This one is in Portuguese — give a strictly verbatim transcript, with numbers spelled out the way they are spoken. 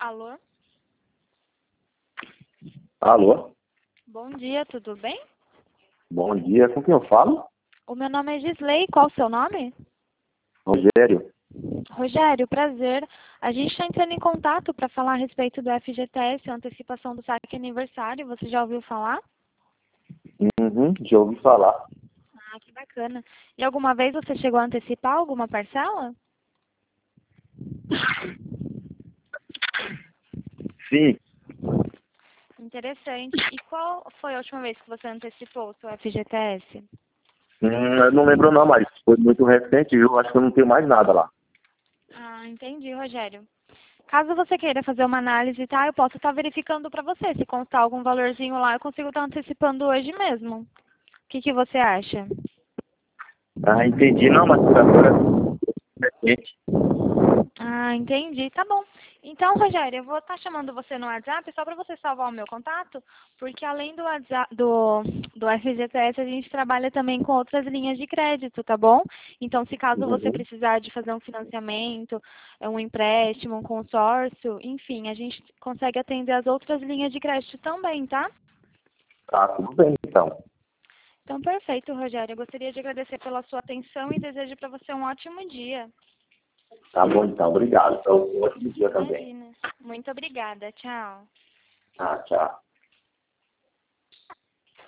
Alô? Alô? Bom dia, tudo bem? Bom dia, com quem eu falo? O meu nome é Gisley, qual o seu nome? Rogério. Rogério, prazer. A gente está entrando em contato para falar a respeito do F G T S, antecipação do saque aniversário. Você já ouviu falar? Uhum, já ouvi falar. Ah, que bacana. E alguma vez você chegou a antecipar alguma parcela? Sim, Interessante. E qual foi a última vez que você antecipou o seu F G T S? hum, eu não lembro não, mas foi muito recente, viu? Acho que eu não tenho mais nada lá. Ah, entendi, Rogério. Caso você queira fazer uma análise, tá? Eu posso estar verificando para você. Se constar algum valorzinho lá, eu consigo estar antecipando hoje mesmo. O que que você acha? Ah, entendi. Não, mas por agora é recente. Ah, entendi. Tá bom. Então, Rogério, eu vou estar chamando você no WhatsApp só para você salvar o meu contato, porque além do WhatsApp, do, do F G T S, a gente trabalha também com outras linhas de crédito, tá bom? Então, se caso você Uhum. precisar de fazer um financiamento, é um empréstimo, um consórcio, enfim, a gente consegue atender as outras linhas de crédito também, tá? Tá, tudo bem então. Então, perfeito, Rogério. Eu gostaria de agradecer pela sua atenção e desejo para você um ótimo dia. Tá bom então, obrigado. Então, um ótimo dia também. Imagina. Muito obrigada. Tchau. Ah, tchau.